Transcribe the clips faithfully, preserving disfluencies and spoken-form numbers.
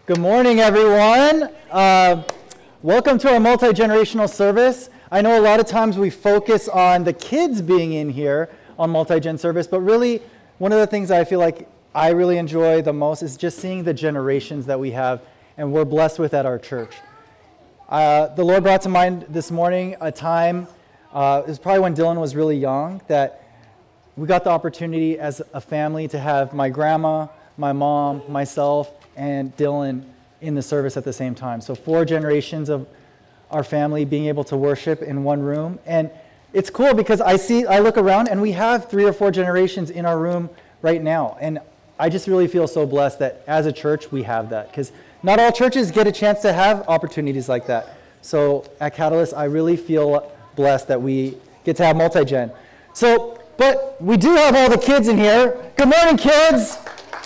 Good morning, everyone. Uh, welcome to our multi-generational service. I know a lot of times we focus on the kids being in here on multi-gen service, but really one of the things I feel like I really enjoy the most is just seeing the generations that we have and we're blessed with at our church. Uh, the Lord brought to mind this morning a time, uh, it was probably when Dylan was really young, that we got the opportunity as a family to have my grandma, my mom, myself, and Dylan in the service at the same time. So four generations of our family being able to worship in one room. And it's cool because I see, I look around and we have three or four generations in our room right now. And I just really feel so blessed that as a church we have that, because not all churches get a chance to have opportunities like that. So at Catalyst, I really feel blessed that we get to have multi-gen. So, but we do have all the kids in here. Good morning, kids.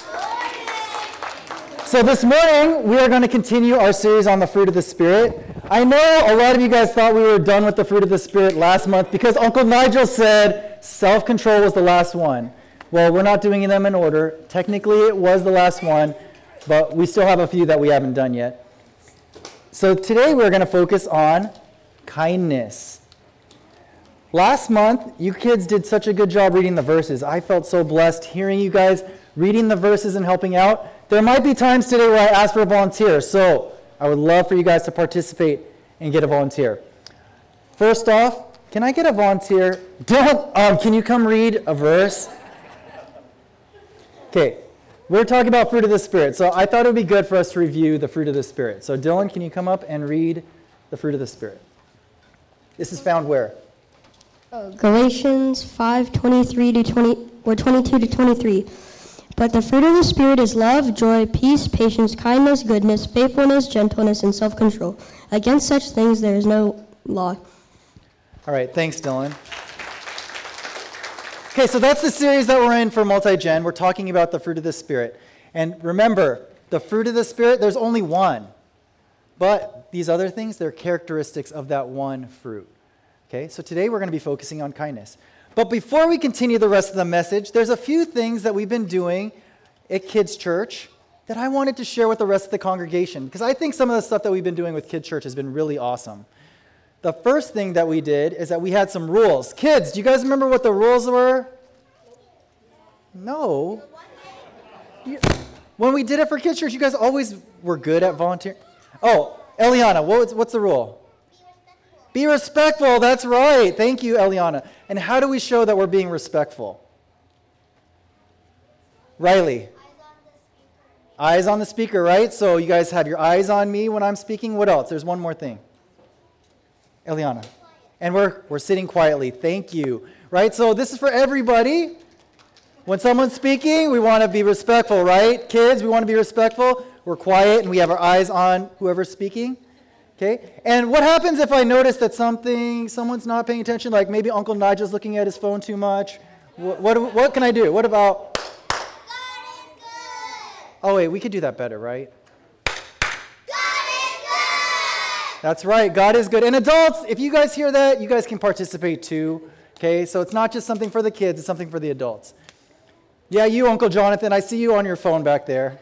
So this morning, we are going to continue our series on the fruit of the Spirit. I know a lot of you guys thought we were done with the fruit of the Spirit last month because Uncle Nigel said self-control was the last one. Well, we're not doing them in order. Technically, it was the last one, but we still have a few that we haven't done yet. So today, we're going to focus on kindness. Last month, you kids did such a good job reading the verses. I felt so blessed hearing you guys reading the verses and helping out. There might be times today where I ask for a volunteer, so I would love for you guys to participate and get a volunteer. First off, can I get a volunteer? Don't, um, can you come read a verse? Okay, we're talking about fruit of the Spirit, so I thought it would be good for us to review the fruit of the Spirit. So Dylan, can you come up and read the fruit of the Spirit? This is found where? Oh, Galatians five twenty-three to twenty or twenty-two to twenty-three. But the fruit of the Spirit is love, joy, peace, patience, kindness, goodness, faithfulness, gentleness, and self-control. Against such things there is no law. All right, thanks, Dylan. Okay, so that's the series that we're in for multi-gen. We're talking about the fruit of the Spirit. And remember, the fruit of the Spirit, there's only one. But these other things, they're characteristics of that one fruit. Okay, so today we're going to be focusing on kindness. But before we continue the rest of the message, there's a few things that we've been doing at Kids Church that I wanted to share with the rest of the congregation, because I think some of the stuff that we've been doing with Kids Church has been really awesome. The first thing that we did is that we had some rules. Kids, do you guys remember what the rules were? No. You, when we did it for Kids Church, you guys always were good at volunteering. Oh, Eliana, what was, what's the rule? Be respectful, that's right. Thank you, Eliana. And how do we show that we're being respectful? Riley? Eyes on the speaker, right? So you guys have your eyes on me when I'm speaking. What else? There's one more thing. Eliana? And we're we're sitting quietly. Thank you. Right? So this is for everybody. When someone's speaking, we want to be respectful, right? Kids, we want to be respectful. We're quiet and we have our eyes on whoever's speaking. Okay, and what happens if I notice that something, someone's not paying attention, like maybe Uncle Nigel's looking at his phone too much? What, what, what can I do? What about? God is good. Oh wait, we could do that better, right? God is good. That's right, God is good. And adults, if you guys hear that, you guys can participate too. Okay, so it's not just something for the kids, it's something for the adults. Yeah, you, Uncle Jonathan, I see you on your phone back there.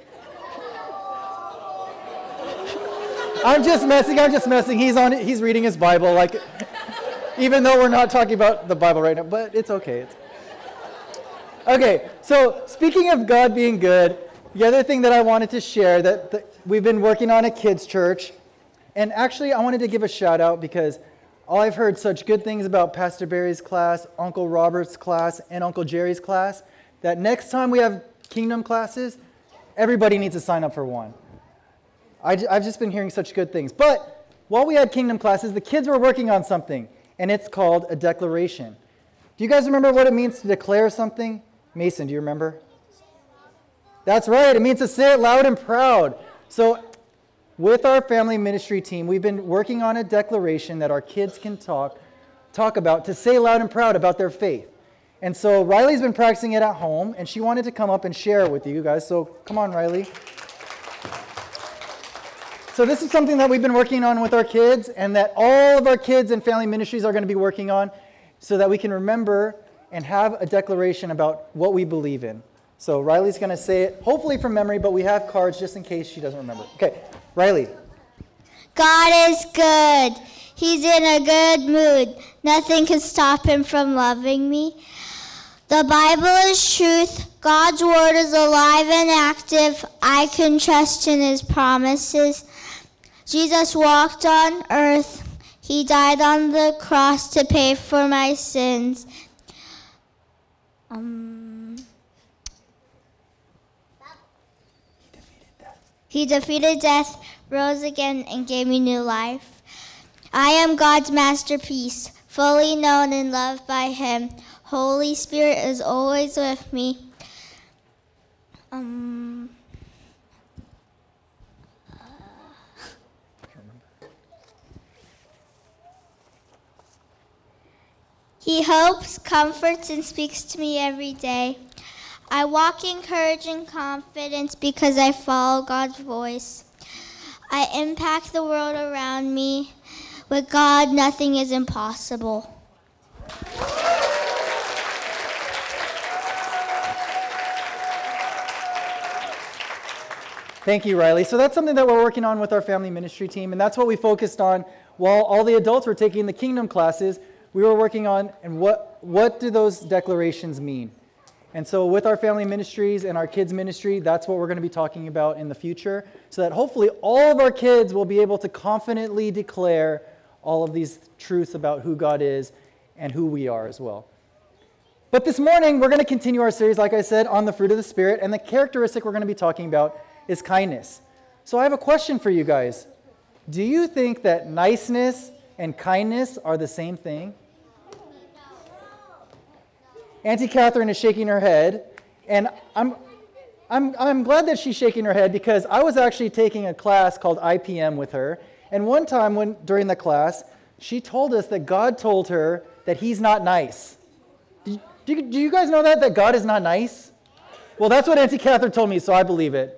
I'm just messing, I'm just messing. He's on he's reading his Bible, like, even though we're not talking about the Bible right now, but it's okay. It's... Okay, so speaking of God being good, the other thing that I wanted to share that, that we've been working on at Kids Church, and actually I wanted to give a shout out because all I've heard such good things about Pastor Barry's class, Uncle Robert's class, and Uncle Jerry's class, that next time we have Kingdom classes, everybody needs to sign up for one. I, I've just been hearing such good things. But while we had Kingdom classes, the kids were working on something, and it's called a declaration. Do you guys remember what it means to declare something? Mason, do you remember? That's right. It means to say it loud and proud. So with our family ministry team, we've been working on a declaration that our kids can talk, talk about to say loud and proud about their faith. And so Riley's been practicing it at home, and she wanted to come up and share it with you guys. So come on, Riley. So this is something that we've been working on with our kids and that all of our kids and family ministries are going to be working on so that we can remember and have a declaration about what we believe in. So Riley's going to say it, hopefully from memory, but we have cards just in case she doesn't remember. Okay, Riley. God is good. He's in a good mood. Nothing can stop him from loving me. The Bible is truth. God's word is alive and active. I can trust in his promises. Jesus walked on earth. He died on the cross to pay for my sins. Um, he defeated death, rose again, and gave me new life. I am God's masterpiece, fully known and loved by him. Holy Spirit is always with me. Um, He hopes, comforts, and speaks to me every day. I walk in courage and confidence because I follow God's voice. I impact the world around me. With God, nothing is impossible. Thank you, Riley. So that's something that we're working on with our family ministry team, and that's what we focused on while all the adults were taking the kingdom classes. We were working on, and what, what do those declarations mean? And so with our family ministries and our kids ministry, that's what we're going to be talking about in the future, so that hopefully all of our kids will be able to confidently declare all of these truths about who God is and who we are as well. But this morning, we're going to continue our series, like I said, on the fruit of the Spirit, and the characteristic we're going to be talking about is kindness. So I have a question for you guys. Do you think that niceness and kindness are the same thing? Auntie Catherine is shaking her head, and I'm, I'm, I'm glad that she's shaking her head because I was actually taking a class called I P M with her, and one time when during the class, she told us that God told her that he's not nice. Do you, do you guys know that, that God is not nice? Well, that's what Auntie Catherine told me, so I believe it.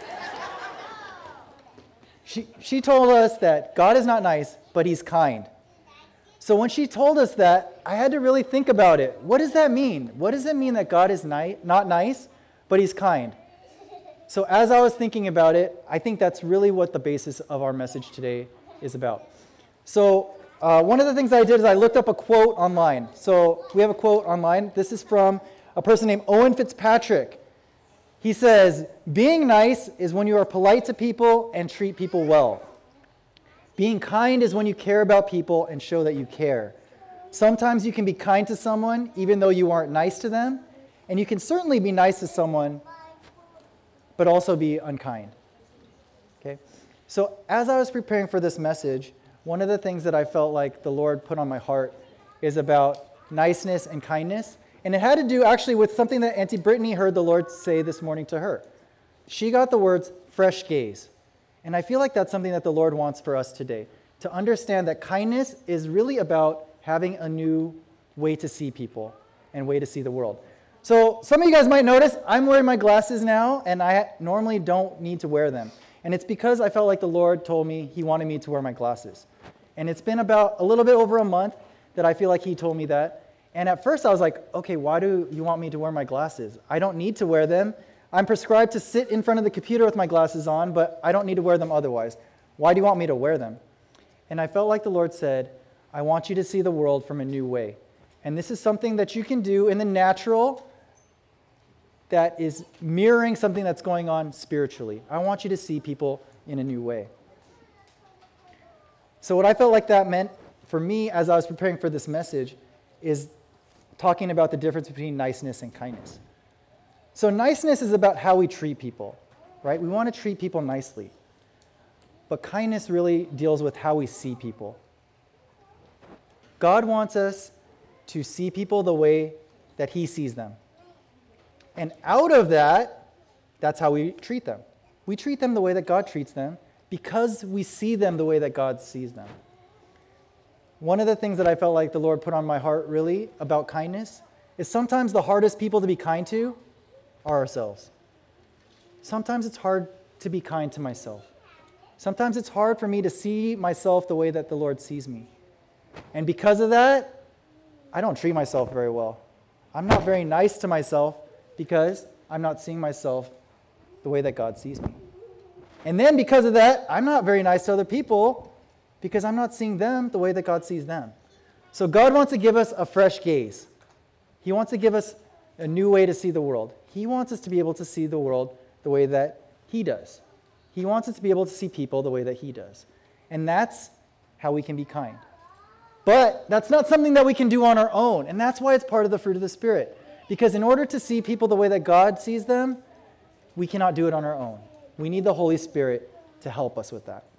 She, she told us that God is not nice, but he's kind. So when she told us that, I had to really think about it. What does that mean? What does it mean that God is ni- not nice, but he's kind? So as I was thinking about it, I think that's really what the basis of our message today is about. So uh, one of the things I did is I looked up a quote online. So we have a quote online. This is from a person named Owen Fitzpatrick. He says, "Being nice is when you are polite to people and treat people well. Being kind is when you care about people and show that you care. Sometimes you can be kind to someone even though you aren't nice to them, and you can certainly be nice to someone but also be unkind." Okay? So as I was preparing for this message, one of the things that I felt like the Lord put on my heart is about niceness and kindness, and it had to do actually with something that Auntie Brittany heard the Lord say this morning to her. She got the words fresh gaze. And I feel like that's something that the Lord wants for us today, to understand that kindness is really about having a new way to see people and way to see the world. So some of you guys might notice I'm wearing my glasses now, and I normally don't need to wear them. And it's because I felt like the Lord told me he wanted me to wear my glasses. And it's been about a little bit over a month that I feel like he told me that. And at first I was like, okay, why do you want me to wear my glasses? I don't need to wear them. I'm prescribed to sit in front of the computer with my glasses on, but I don't need to wear them otherwise. Why do you want me to wear them? And I felt like the Lord said, I want you to see the world from a new way. And this is something that you can do in the natural that is mirroring something that's going on spiritually. I want you to see people in a new way. So what I felt like that meant for me as I was preparing for this message is talking about the difference between niceness and kindness. So niceness is about how we treat people, right? We want to treat people nicely. But kindness really deals with how we see people. God wants us to see people the way that he sees them. And out of that, that's how we treat them. We treat them the way that God treats them because we see them the way that God sees them. One of the things that I felt like the Lord put on my heart really about kindness is sometimes the hardest people to be kind to are ourselves. Sometimes it's hard to be kind to myself. Sometimes it's hard for me to see myself the way that the Lord sees me. And because of that, I don't treat myself very well. I'm not very nice to myself because I'm not seeing myself the way that God sees me. And then because of that, I'm not very nice to other people because I'm not seeing them the way that God sees them. So God wants to give us a fresh gaze. He wants to give us a new way to see the world. He wants us to be able to see the world the way that He does. He wants us to be able to see people the way that He does. And that's how we can be kind. But that's not something that we can do on our own. And that's why it's part of the fruit of the Spirit. Because in order to see people the way that God sees them, we cannot do it on our own. We need the Holy Spirit to help us with that.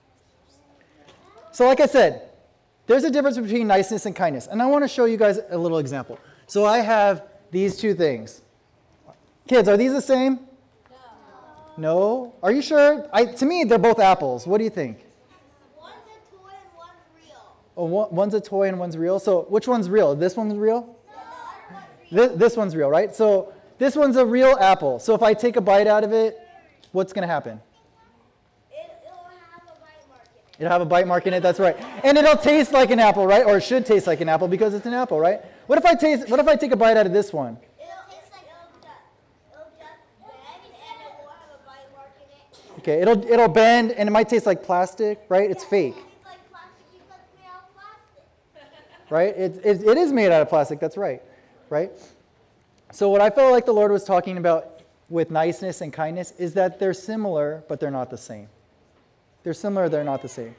So like I said, there's a difference between niceness and kindness. And I want to show you guys a little example. So I have these two things. Kids, are these the same? No. No? Are you sure? I, to me, they're both apples. What do you think? One's a toy and one's real. Oh, one, one's a toy and one's real. So which one's real? This one's real? No, This, this one's real, right? So this one's a real apple. So if I take a bite out of it, what's going to happen? it, it'll have a bite mark in it. It'll have a bite mark in it, that's right. And it'll taste like an apple, right? Or it should taste like an apple because it's an apple, right? What if I taste, what if I take a bite out of this one? It'll taste like it'll just, it'll just bend and it won't have a bite mark in it. Okay, it'll it'll bend and it might taste like plastic, right? It's fake, It's like plastic because it's made out of plastic. right? It, it, it is made out of plastic, that's right, right? So what I felt like the Lord was talking about with niceness and kindness is that they're similar, but they're not the same. They're similar, they're not the same.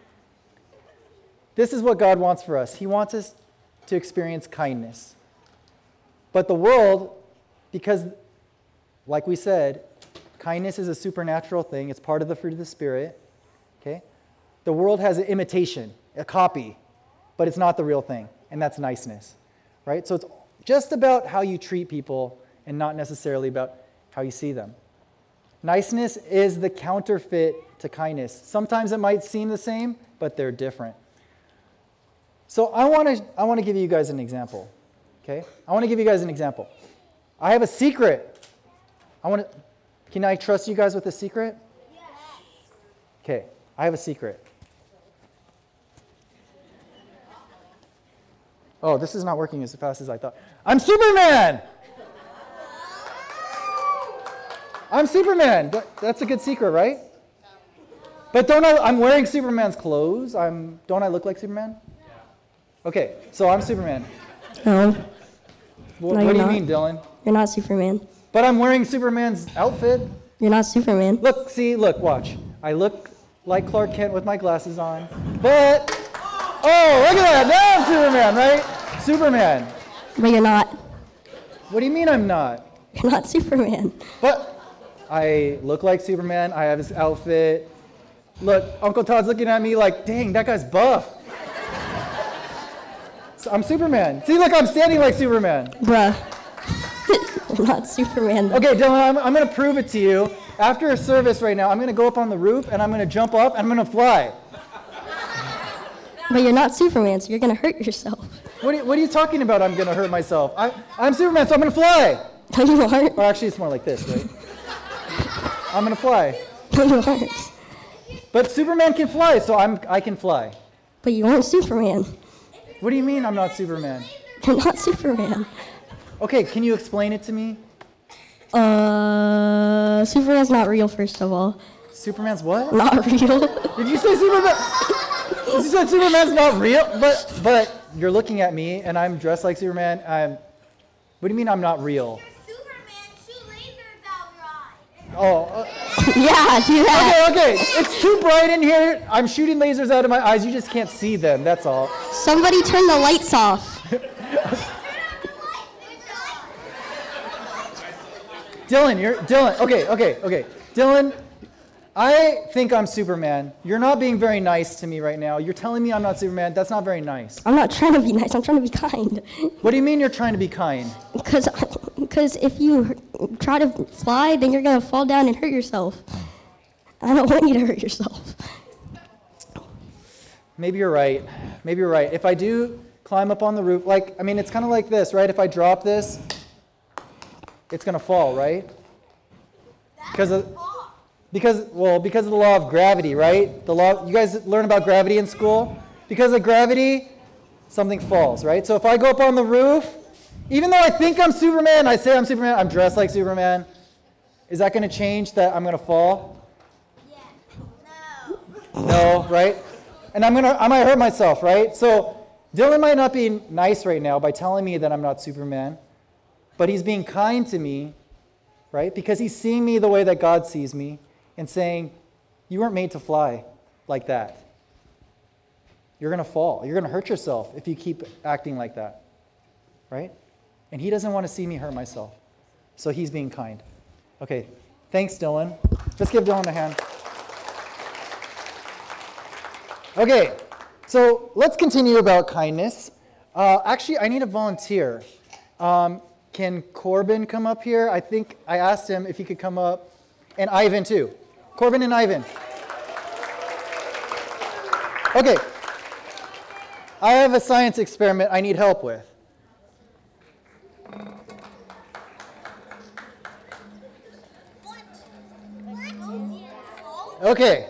This is what God wants for us. He wants us to experience kindness. But the world, because, like we said, kindness is a supernatural thing. It's part of the fruit of the Spirit. Okay? The world has an imitation, a copy, but it's not the real thing, and that's niceness. Right? So it's just about how you treat people and not necessarily about how you see them. Niceness is the counterfeit to kindness. Sometimes it might seem the same, but they're different. So I want to I want to give you guys an example. Okay? I want to give you guys an example. I have a secret. I want to Can I trust you guys with a secret? Yes. Okay. I have a secret. Oh, this is not working as fast as I thought. I'm Superman! I'm Superman. That- That's a good secret, right? But don't I, I'm wearing Superman's clothes. I'm, don't I look like Superman? Okay, so I'm Superman. No, Wh- No, what you're do you not. mean, Dylan? you're not Superman. But I'm wearing Superman's outfit. You're not Superman. Look, see, look, watch. I look like Clark Kent with my glasses on. But, oh, look at that. Now I'm Superman, right? Superman. But you're not. What do you mean I'm not? You're not Superman. But I look like Superman. I have his outfit. Look, Uncle Todd's looking at me like, dang, that guy's buff. So I'm Superman. See, look, I'm standing like Superman. Bruh. You're not Superman. Though. Okay, Dylan, I'm, I'm going to prove it to you. After a service right now, I'm going to go up on the roof and I'm going to jump up and I'm going to fly. But you're not Superman, so you're going to hurt yourself. What are, you, what are you talking about? I'm going to hurt myself. I, I'm Superman, so I'm going to fly. No, you aren't. Or actually, it's more like this, right? I'm going to fly. No, you aren't. But Superman can fly, so I'm, I can fly. But you aren't Superman. What do you mean I'm not Superman? You're not Superman. Okay, can you explain it to me? Uh, Superman's not real, first of all. Superman's what? Not real. Did you say Superman? You said Superman's not real? But but you're looking at me and I'm dressed like Superman. I'm, what do you mean I'm not real? You're Superman. Shoot lasers out your eye. Oh, uh, Yeah, do that. okay, okay. It's too bright in here. I'm shooting lasers out of my eyes. You just can't see them. That's all. Somebody turn the lights off. Dylan, you're Dylan. Okay, okay, okay. Dylan, I think I'm Superman. You're not being very nice to me right now. You're telling me I'm not Superman. That's not very nice. I'm not trying to be nice. I'm trying to be kind. What do you mean you're trying to be kind? Because because if you try to fly, then you're going to fall down and hurt yourself. I don't want you to hurt yourself. Maybe you're right. Maybe you're right. If I do climb up on the roof, like, I mean, it's kind of like this, right? If I drop this, it's going to fall, right? Because of, because, well, because of the law of gravity, right? The law, you guys learn about gravity in school? Because of gravity, something falls, right? So if I go up on the roof, even though I think I'm Superman, I say I'm Superman, I'm dressed like Superman, Is that going to change that I'm going to fall? Yeah. No. No, right? And I'm going to, I might hurt myself, right? So Dylan might not be nice right now by telling me that I'm not Superman, but he's being kind to me, right? Because he's seeing me the way that God sees me and saying, you weren't made to fly like that. You're going to fall. You're going to hurt yourself if you keep acting like that, right? And he doesn't want to see me hurt myself. So he's being kind. Okay, thanks, Dylan. Let's give Dylan a hand. Okay, so let's continue about kindness. Uh, actually, I need a volunteer. Um, can Corbin come up here? I think I asked him if he could come up. And Ivan, too. Corbin and Ivan. Okay. I have a science experiment I need help with. Okay.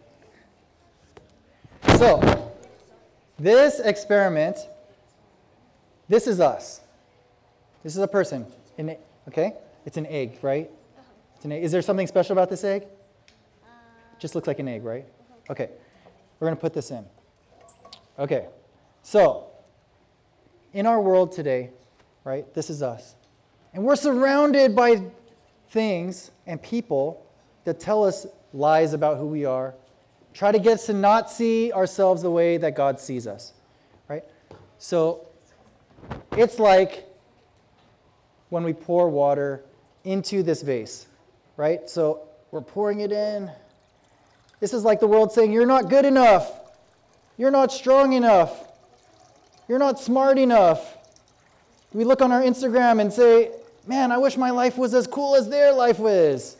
So, this experiment, this is us. This is a person. An, okay? It's an egg, right? It's an egg. Is there something special about this egg? It just looks like an egg, right? Okay. We're going to put this in. Okay. So, in our world today, right, this is us. And we're surrounded by things and people that tell us lies about who we are, try to get us to not see ourselves the way that God sees us, right? So, it's like when we pour water into this vase, right? So, we're pouring it in. This is like the world saying, you're not good enough. You're not strong enough. You're not smart enough. We look on our Instagram and say, man, I wish my life was as cool as their life was.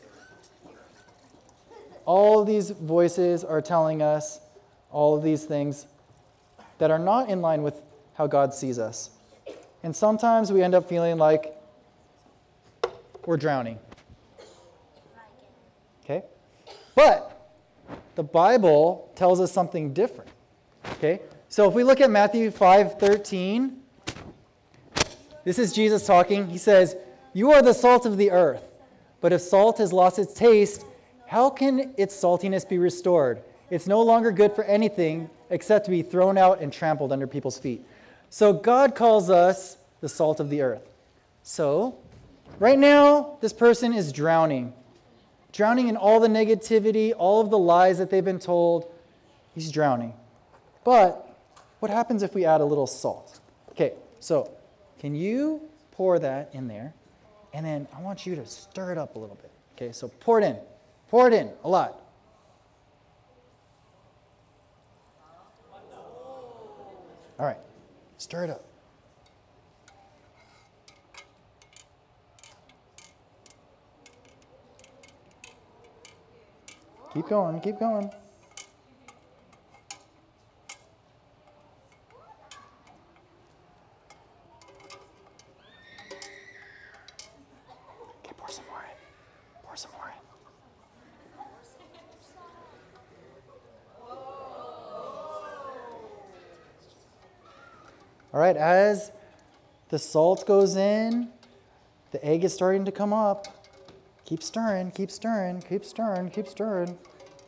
All of these voices are telling us all of these things that are not in line with how God sees us. And sometimes we end up feeling like we're drowning. Okay? But the Bible tells us something different. Okay? So if we look at Matthew five thirteen, this is Jesus talking. He says, you are the salt of the earth, but if salt has lost its taste, how can its saltiness be restored? It's no longer good for anything except to be thrown out and trampled under people's feet. So God calls us the salt of the earth. So right now, this person is drowning. Drowning in all the negativity, all of the lies that they've been told. He's drowning. But what happens if we add a little salt? Okay, so can you pour that in there? And then I want you to stir it up a little bit. Okay, so pour it in. Pour it in a lot. All right, stir it up. Keep going, keep going. Okay, pour some more in. Pour some more in. All right, as the salt goes in, the egg is starting to come up. Keep stirring, keep stirring, keep stirring, keep stirring.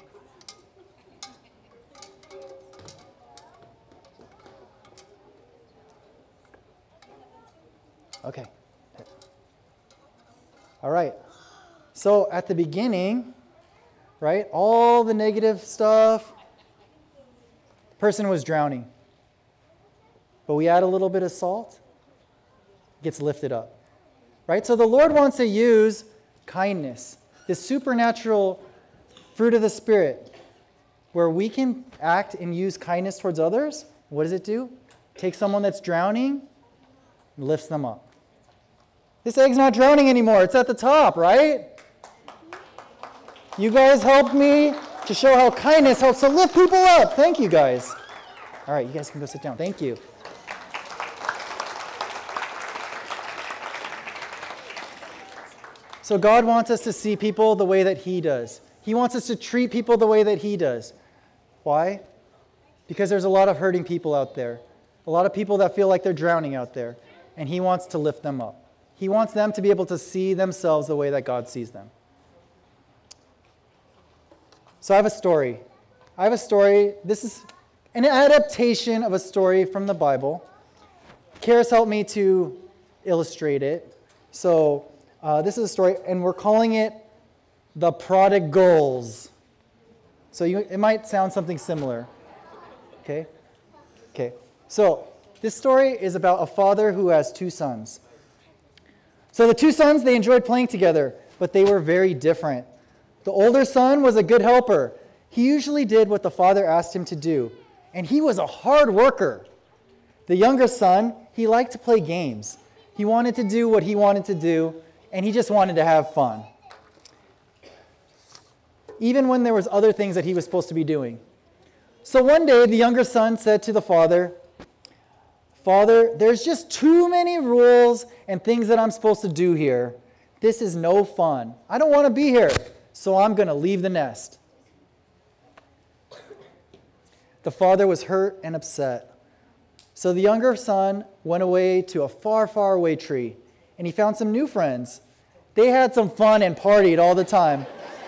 Okay. All right. So at the beginning, right, all the negative stuff, the person was drowning. But we add a little bit of salt, it gets lifted up. Right? So the Lord wants to use kindness, this supernatural fruit of the Spirit, where we can act and use kindness towards others. What does it do? Take someone that's drowning and lifts them up. This egg's not drowning anymore. It's at the top, right? You guys helped me to show how kindness helps to lift people up. Thank you, guys. All right, you guys can go sit down. Thank you. So God wants us to see people the way that He does. He wants us to treat people the way that He does. Why? Because there's a lot of hurting people out there. A lot of people that feel like they're drowning out there. And He wants to lift them up. He wants them to be able to see themselves the way that God sees them. So I have a story. I have a story. This is an adaptation of a story from the Bible. Karis helped me to illustrate it. So uh, this is a story, and we're calling it The Prodigals. So you, it might sound something similar. Okay? Okay. So this story is about a father who has two sons. So the two sons, they enjoyed playing together, but they were very different. The older son was a good helper. He usually did what the father asked him to do, and he was a hard worker. The younger son, he liked to play games. He wanted to do what he wanted to do, and he just wanted to have fun, even when there was other things that he was supposed to be doing. So one day, the younger son said to the father, "Father, there's just too many rules and things that I'm supposed to do here. This is no fun. I don't want to be here, so I'm going to leave the nest." The father was hurt and upset. So the younger son went away to a far, far away tree, and he found some new friends. They had some fun and partied all the time.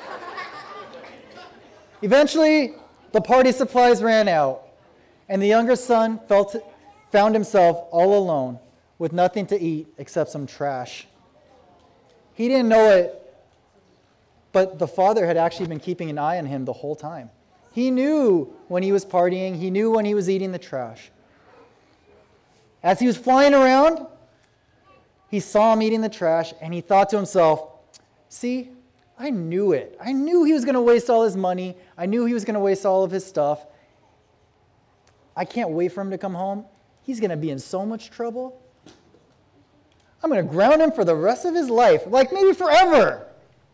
Eventually, the party supplies ran out, and the younger son felt, found himself all alone with nothing to eat except some trash. He didn't know it, but the father had actually been keeping an eye on him the whole time. He knew when he was partying. He knew when he was eating the trash. As he was flying around, he saw him eating the trash, and he thought to himself, "See, I knew it. I knew he was going to waste all his money. I knew he was going to waste all of his stuff. I can't wait for him to come home. He's going to be in so much trouble. I'm going to ground him for the rest of his life, like maybe forever."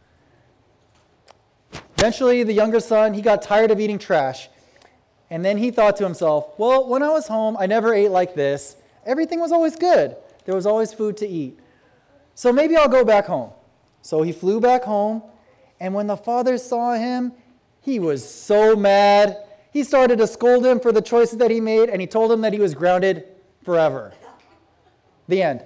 Eventually, the younger son, he got tired of eating trash. And then he thought to himself, "Well, when I was home, I never ate like this. Everything was always good. There was always food to eat. So maybe I'll go back home." So he flew back home, and when the father saw him, he was so mad. He started to scold him for the choices that he made, and he told him that he was grounded forever. The end.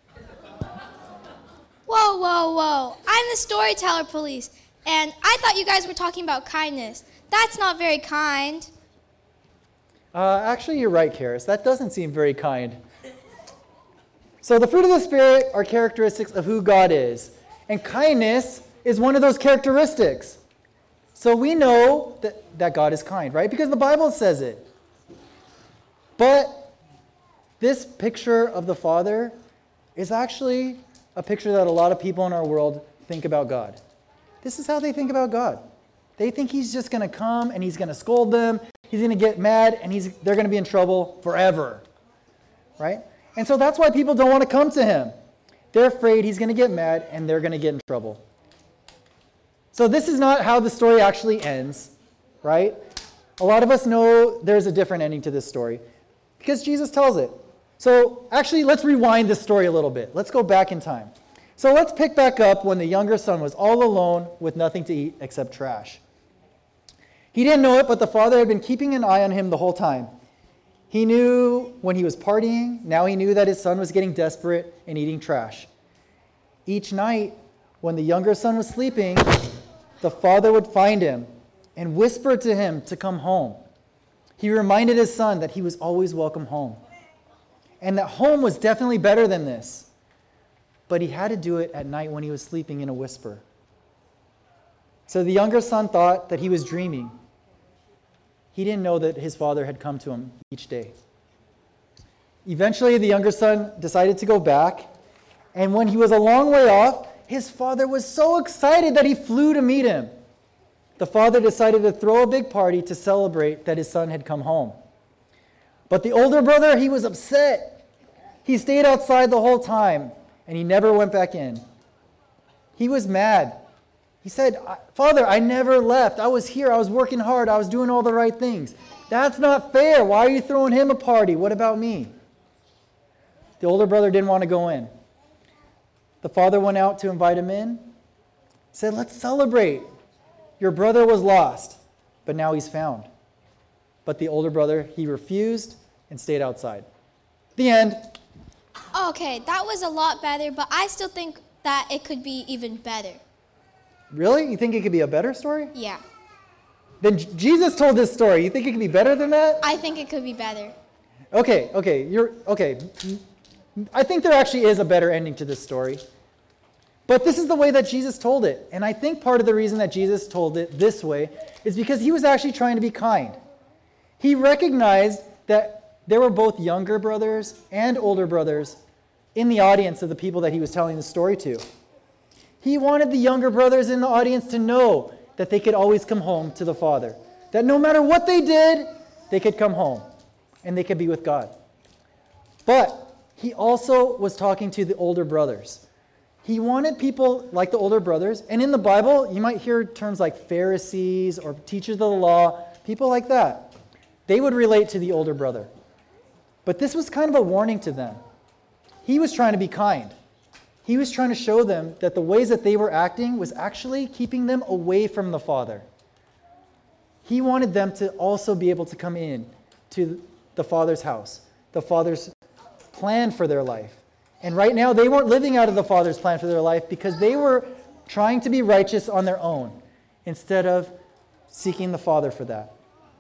Whoa, whoa, whoa. I'm the storyteller police, and I thought you guys were talking about kindness. That's not very kind. Uh, actually, you're right, Karis. That doesn't seem very kind. So the fruit of the Spirit are characteristics of who God is. And kindness is one of those characteristics. So we know that, that God is kind, right? Because the Bible says it. But this picture of the Father is actually a picture that a lot of people in our world think about God. This is how they think about God. They think he's just going to come and he's going to scold them. He's going to get mad and he's, they're going to be in trouble forever, right? And so that's why people don't want to come to him. They're afraid he's going to get mad and they're going to get in trouble. So this is not how the story actually ends, right? A lot of us know there's a different ending to this story because Jesus tells it. So actually, let's rewind this story a little bit. Let's go back in time. So let's pick back up when the younger son was all alone with nothing to eat except trash. He didn't know it, but the father had been keeping an eye on him the whole time. He knew when he was partying. Now he knew that his son was getting desperate and eating trash. Each night, when the younger son was sleeping, the father would find him and whisper to him to come home. He reminded his son that he was always welcome home, and that home was definitely better than this. But he had to do it at night when he was sleeping in a whisper. So the younger son thought that he was dreaming. He didn't know that his father had come to him each day. Eventually, the younger son decided to go back, and when he was a long way off, his father was so excited that he flew to meet him. The father decided to throw a big party to celebrate that his son had come home. But the older brother, he was upset. He stayed outside the whole time, and he never went back in. He was mad. He said, "Father, I never left. I was here. I was working hard. I was doing all the right things. That's not fair. Why are you throwing him a party? What about me?" The older brother didn't want to go in. The father went out to invite him in. He said, "Let's celebrate. Your brother was lost, but now he's found." But the older brother, he refused and stayed outside. The end. Okay, that was a lot better, but I still think that it could be even better. Really? You think it could be a better story? Yeah. Then J- Jesus told this story. You think it could be better than that? I think it could be better. Okay, okay, you're okay. I think there actually is a better ending to this story. But this is the way that Jesus told it. And I think part of the reason that Jesus told it this way is because he was actually trying to be kind. He recognized that there were both younger brothers and older brothers in the audience of the people that he was telling the story to. He wanted the younger brothers in the audience to know that they could always come home to the Father. That no matter what they did, they could come home and they could be with God. But he also was talking to the older brothers. He wanted people like the older brothers, and in the Bible, you might hear terms like Pharisees or teachers of the law, people like that. They would relate to the older brother. But this was kind of a warning to them. He was trying to be kind. He was trying to show them that the ways that they were acting was actually keeping them away from the Father. He wanted them to also be able to come in to the Father's house, the Father's plan for their life. And right now, they weren't living out of the Father's plan for their life because they were trying to be righteous on their own instead of seeking the Father for that.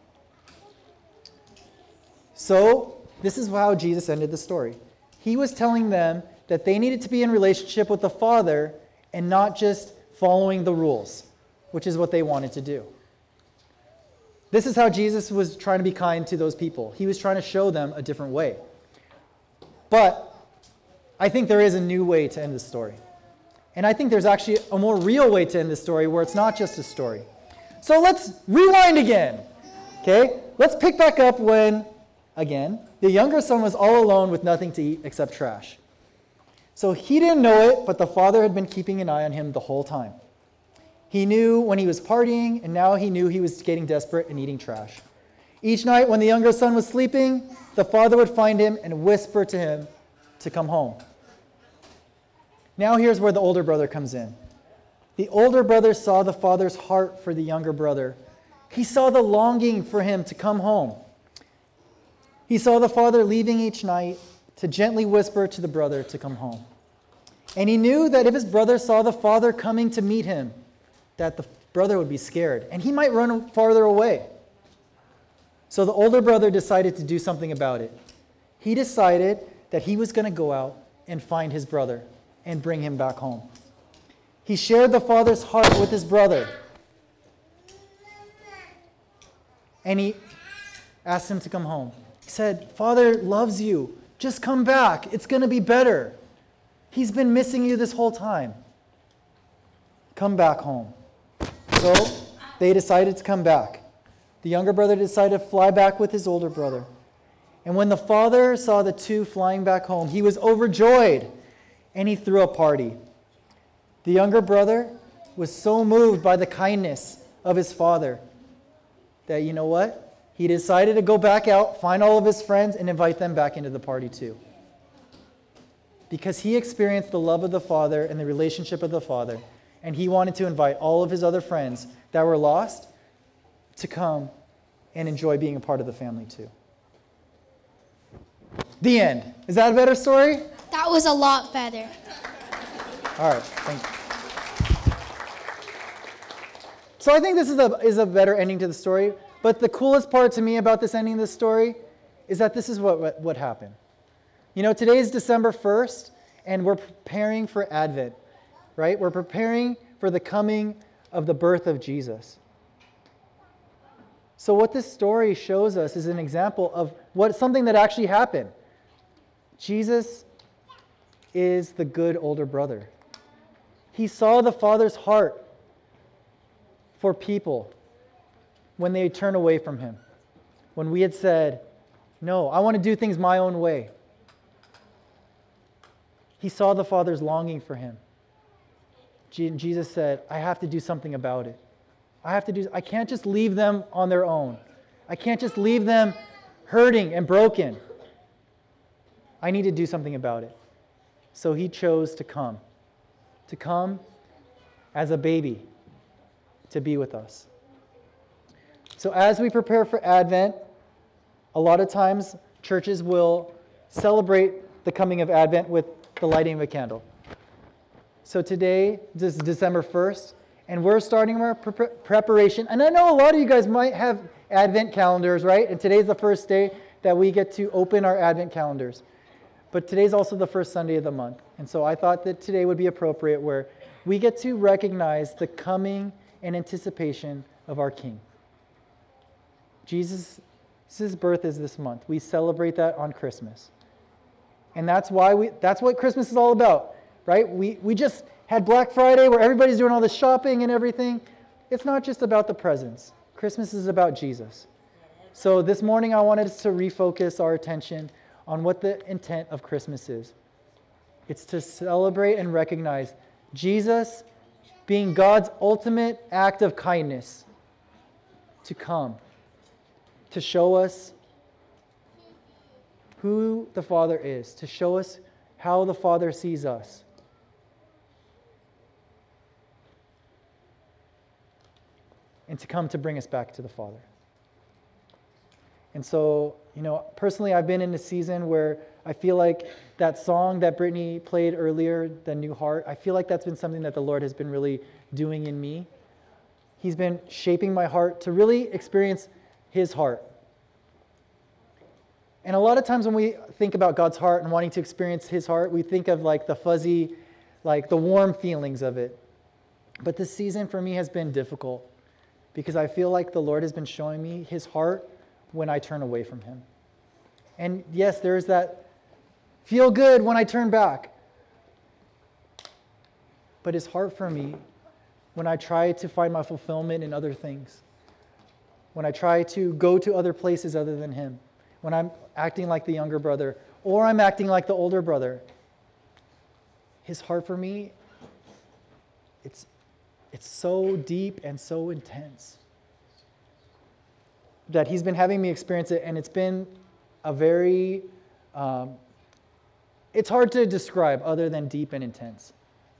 So, this is how Jesus ended the story. He was telling them that they needed to be in relationship with the Father and not just following the rules, which is what they wanted to do. This is how Jesus was trying to be kind to those people. He was trying to show them a different way. But I think there is a new way to end the story. And I think there's actually a more real way to end the story where it's not just a story. So let's rewind again. Okay? Let's pick back up when, again, the younger son was all alone with nothing to eat except trash. So he didn't know it, but the father had been keeping an eye on him the whole time. He knew when he was partying, and now he knew he was getting desperate and eating trash. Each night when the younger son was sleeping, the father would find him and whisper to him to come home. Now here's where the older brother comes in. The older brother saw the father's heart for the younger brother. He saw the longing for him to come home. He saw the father leaving each night to gently whisper to the brother to come home. And he knew that if his brother saw the father coming to meet him, that the brother would be scared, and he might run farther away. So the older brother decided to do something about it. He decided that he was going to go out and find his brother and bring him back home. He shared the father's heart with his brother. And he asked him to come home. He said, "Father loves you. Just come back. It's going to be better. He's been missing you this whole time. Come back home." So they decided to come back. The younger brother decided to fly back with his older brother. And when the father saw the two flying back home, he was overjoyed, and he threw a party. The younger brother was so moved by the kindness of his father that, you know what? He decided to go back out, find all of his friends, and invite them back into the party too. Because he experienced the love of the Father and the relationship of the Father, and he wanted to invite all of his other friends that were lost to come and enjoy being a part of the family too. The end. Is that a better story? That was a lot better. All right, thank you. So I think this is a, is a better ending to the story, but the coolest part to me about this ending of the story is that this is what, what, what happened. You know, today is December first, and we're preparing for Advent, right? We're preparing for the coming of the birth of Jesus. So what this story shows us is an example of what something that actually happened. Jesus is the good older brother. He saw the Father's heart for people when they turned away from him. When we had said, "No, I want to do things my own way." He saw the Father's longing for him. Jesus said, "I have to do something about it. I have to do, I can't just leave them on their own. I can't just leave them hurting and broken. I need to do something about it." So he chose to come, to come as a baby to be with us. So as we prepare for Advent, a lot of times churches will celebrate the coming of Advent with the lighting of a candle. So today, this is December first, And we're starting our pre- preparation. And I know a lot of you guys might have Advent calendars, right? And today's the first day that we get to open our Advent calendars. But today's also the first Sunday of the month. And so I thought that today would be appropriate where we get to recognize the coming and anticipation of our King. Jesus' birth is this month. We celebrate that on Christmas. And that's why we that's what Christmas is all about, right? We we just had Black Friday where everybody's doing all this shopping and everything. It's not just about the presents. Christmas is about Jesus. So this morning I wanted us to refocus our attention on what the intent of Christmas is. It's to celebrate and recognize Jesus being God's ultimate act of kindness to come, to show us who the Father is, to show us how the Father sees us. And to come to bring us back to the Father. And so, you know, personally, I've been in a season where I feel like that song that Brittany played earlier, The New Heart, I feel like that's been something that the Lord has been really doing in me. He's been shaping my heart to really experience His heart. And a lot of times when we think about God's heart and wanting to experience His heart, we think of like the fuzzy, like the warm feelings of it. But this season for me has been difficult because I feel like the Lord has been showing me His heart when I turn away from Him. And yes, there's that feel good when I turn back. But His heart for me, when I try to find my fulfillment in other things, when I try to go to other places other than Him, when I'm acting like the younger brother, or I'm acting like the older brother, His heart for me, it's, it's so deep and so intense that He's been having me experience it, and it's been a very, um, it's hard to describe other than deep and intense.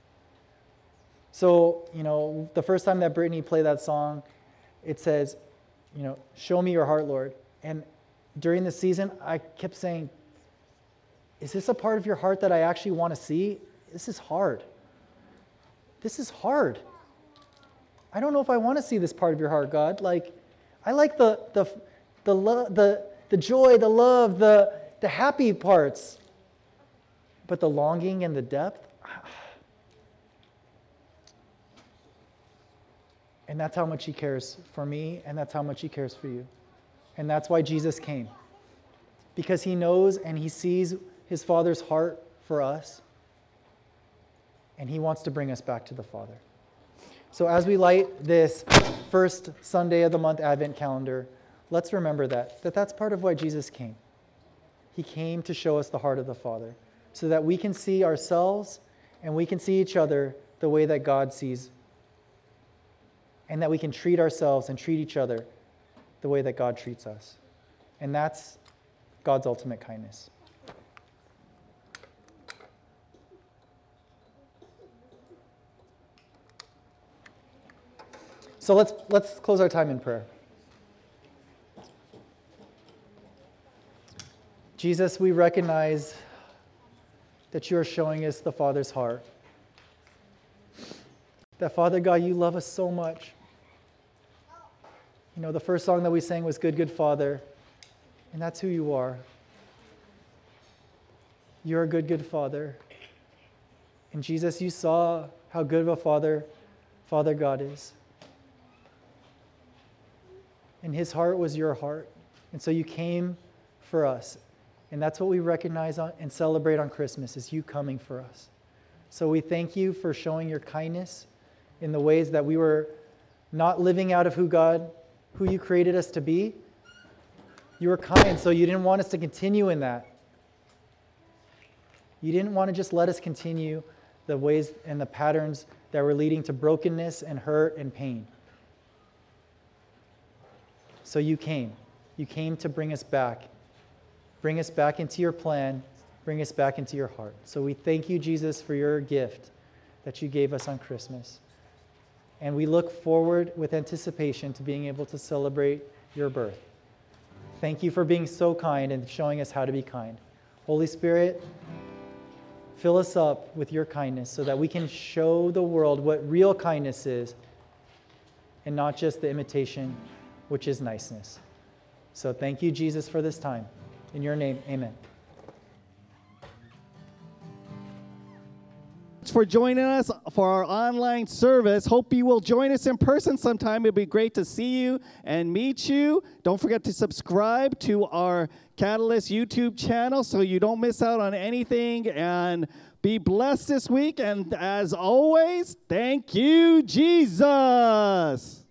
So, you know, the first time that Brittany played that song, it says, you know, show me your heart, Lord. And during the season, I kept saying, is this a part of your heart that I actually want to see? This is hard. This is hard. I don't know if I want to see this part of your heart, God. Like, I like the the the lo- the the joy, the love, the the happy parts. But the longing and the depth, and that's how much He cares for me, and that's how much He cares for you. And that's why Jesus came. Because He knows and He sees His Father's heart for us. And He wants to bring us back to the Father. So as we light this first Sunday of the month Advent calendar, let's remember that, that that's part of why Jesus came. He came to show us the heart of the Father so that we can see ourselves and we can see each other the way that God sees, and that we can treat ourselves and treat each other the way that God treats us. And that's God's ultimate kindness. So let's let's close our time in prayer. Jesus, we recognize that you are showing us the Father's heart. That, Father God, you love us so much. You know, the first song that we sang was Good, Good Father, and that's who you are. You're a good, good Father. And Jesus, you saw how good of a Father Father God is. And His heart was your heart. And so you came for us. And that's what we recognize on, and celebrate on Christmas, is you coming for us. So we thank you for showing your kindness in the ways that we were not living out of who God, who you created us to be. You were kind, so you didn't want us to continue in that. You didn't want to just let us continue the ways and the patterns that were leading to brokenness and hurt and pain. So you came. You came to bring us back. Bring us back into your plan. Bring us back into your heart. So we thank you, Jesus, for your gift that you gave us on Christmas. And we look forward with anticipation to being able to celebrate your birth. Thank you for being so kind and showing us how to be kind. Holy Spirit, fill us up with your kindness so that we can show the world what real kindness is and not just the imitation, which is niceness. So thank you, Jesus, for this time. In your name, amen. For joining us for our online service. Hope you will join us in person sometime. It'll be great to see you and meet you. Don't forget to subscribe to our Catalyst YouTube channel so you don't miss out on anything, and be blessed this week. And as always, thank you, Jesus.